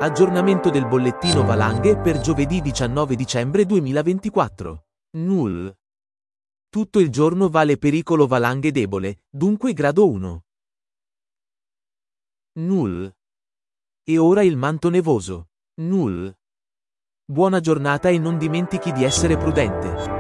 Aggiornamento del bollettino valanghe per giovedì 19 dicembre 2024. Null. Tutto il giorno vale pericolo valanghe debole, dunque grado 1. Null. E ora il manto nevoso. Null. Buona giornata e non dimentichi di essere prudente.